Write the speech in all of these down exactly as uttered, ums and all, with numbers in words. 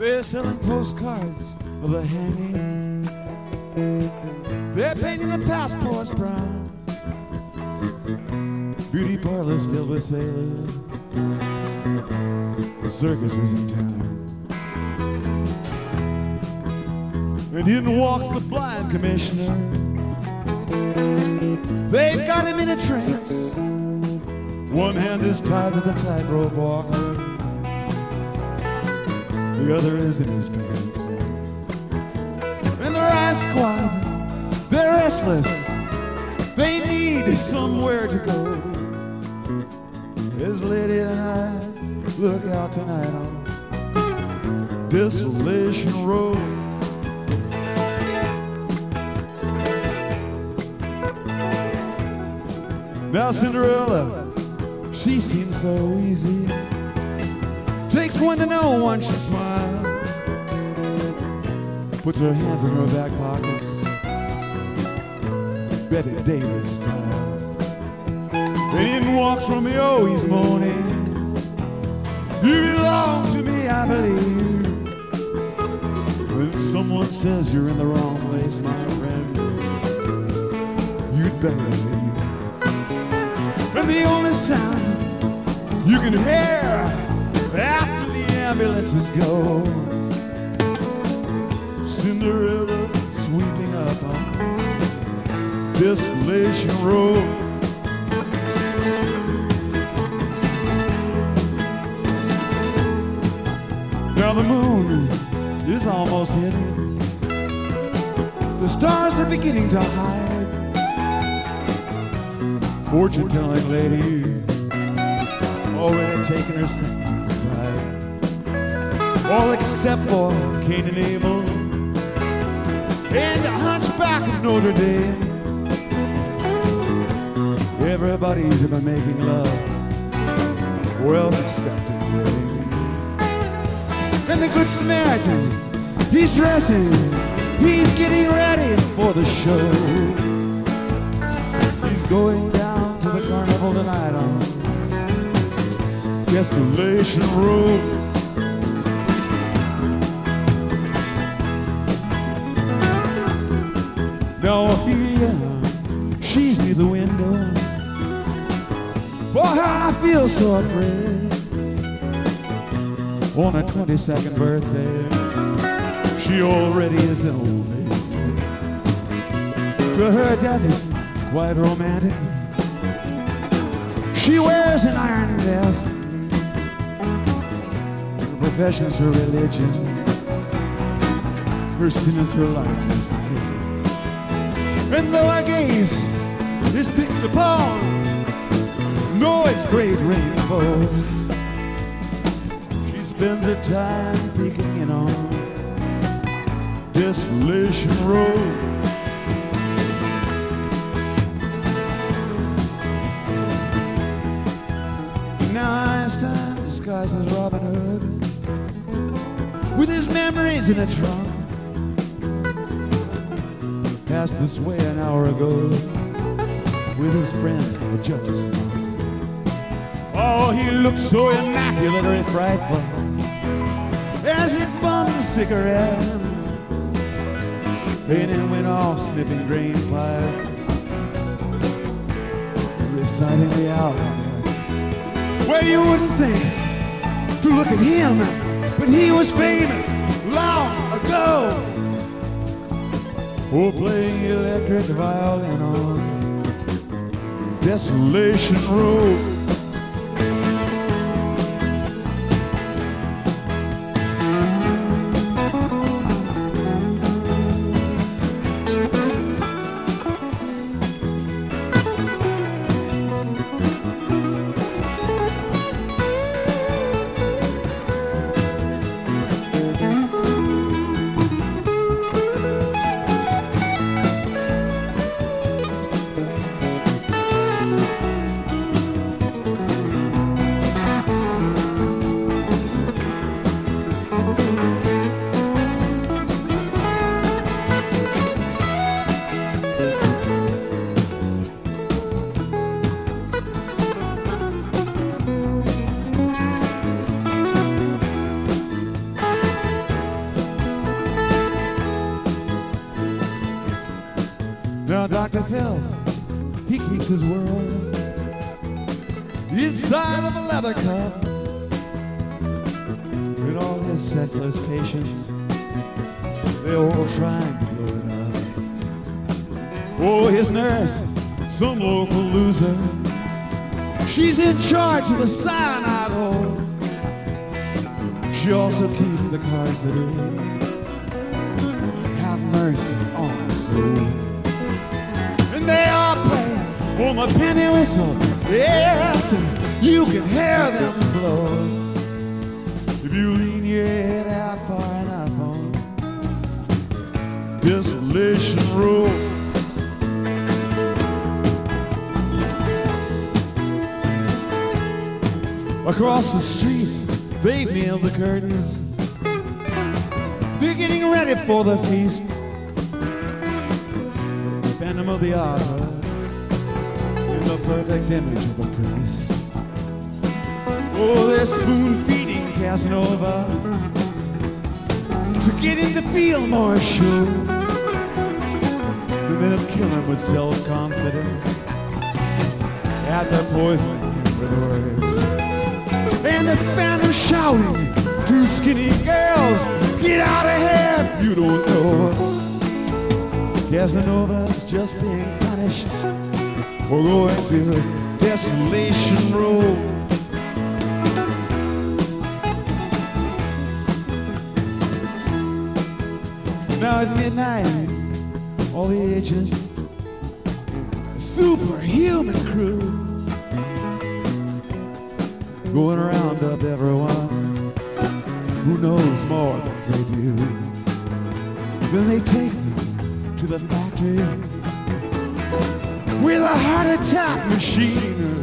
They're selling postcards of the hanging. They're painting the passports brown. Beauty parlors filled with sailors. The circus is in town. And in walks the blind commissioner. They've got him in a trance. One hand is tied to the tightrope walker. The other is in his pants. And the riot squad, they're restless. They need somewhere to go. As Lady and I look out tonight on Desolation Road. Now Cinderella, she seems so easy. Takes one to know one, she smiles. Puts her hands in her back pockets, Betty Davis style. And in walks Romeo, he's moaning. You belong to me, I believe. When someone says you're in the wrong place, my friend, you'd better leave. And the only sound you can hear after the ambulances go, Cinderella sweeping up on Desolation Road. Now the moon is almost hidden. The stars are beginning to hide. Fortune-telling lady already taken her senses inside. All except for Cain and Abel and the Hunchback of Notre Dame. Everybody's ever making love, or else expecting rain. And the Good Samaritan, he's dressing, he's getting ready for the show. He's going down to the carnival tonight on Desolation Road. Now Ophelia, she's near the window. For her I feel so afraid. On her twenty-second birthday, she already is an old lady. To her death is quite romantic. She wears an iron vest. Her profession's her religion. Her sin is her lifeless nights. And though our gaze is fixed upon Noah's great rainbow, she spends her time peeking in on Desolation Road. Now Einstein disguises Robin Hood with his memories in a trunk. Passed this way an hour ago with his friend, the judge's son. Oh, he looked so immaculate and frightful as he bummed a cigarette, and then went off sniffing grain pies, reciting the alphabet. Well, you wouldn't think to look at him, but he was famous long ago for playing electric violin on Desolation Road. filth, he keeps his world inside of a leather cup. And all his sexless patients, they're all trying to blow it up. Oh, his nurse, some local loser, she's in charge of the cyanide hole. She also keeps the cards that are in. Have mercy on her soul. And they all play on the penny whistle. Yes, you can hear them blow. If you lean your head out far enough on Desolation Road. Across the street, they've nailed the curtains. They're getting ready for the feast. The Phantom of the Opera, in the perfect image of a priest. Oh, they're spoon-feeding Casanova to get him to feel more sure. And they'll kill him with self-confidence after poisoning him with words. And the Phantom shouting to skinny girls, get out of here if you don't know. Casanova's just being punished for going to Desolation Road. Now at midnight, all the agents, a superhuman crew, going around up everyone who knows more than they do. Then they take me to the factory with a heart attack machine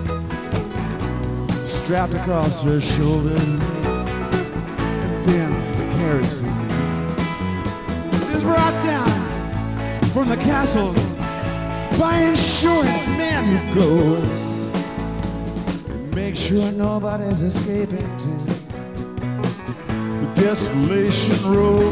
strapped across her shoulder, and then the kerosene is brought down from the castle by insurance men who go. Make sure nobody's escaping to the Desolation Road.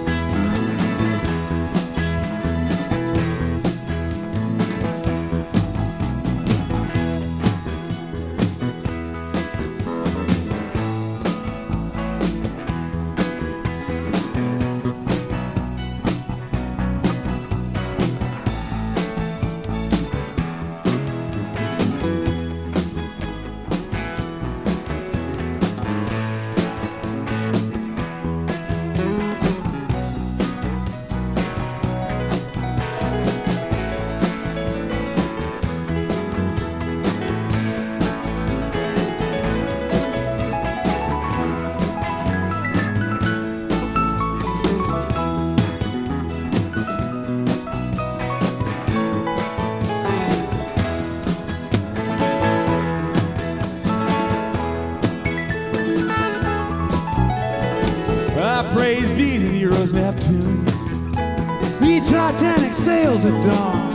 Praise be to Nero's Neptune. The Titanic sails at dawn.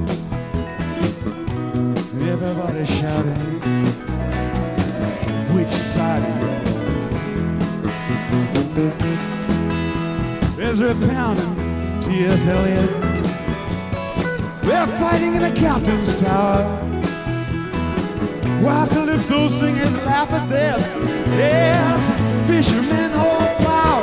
Everybody shouting, which side are you on? Ezra Pound and T S Eliot, they're fighting in the captain's tower, while Calypso singers laugh at them. Yes, fishermen hold flower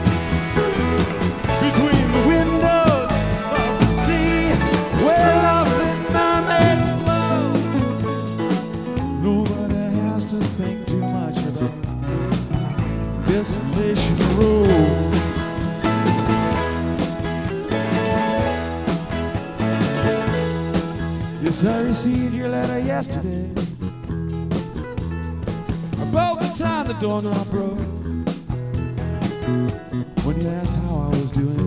between the windows of the sea where lovely mermaids flow. Nobody has to think too much about Desolation Road. Yes, I received your letter yesterday. About the time the doorknob broke, when you asked how I was doing,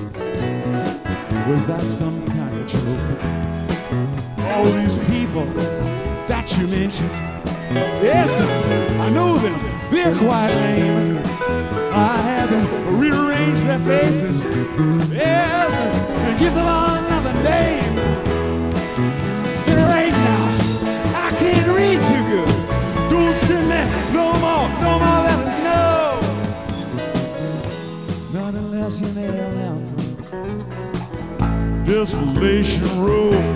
was that some kind of joke? All these people that you mentioned, yes, I know them, they're quite lame. I had to rearrange their faces, yes, and give them all another name. And right now, I can't read too good. Don't send me no more, no more letters, no. Not unless you nail them. Desolation Road.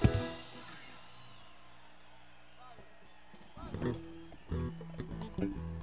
Thank you.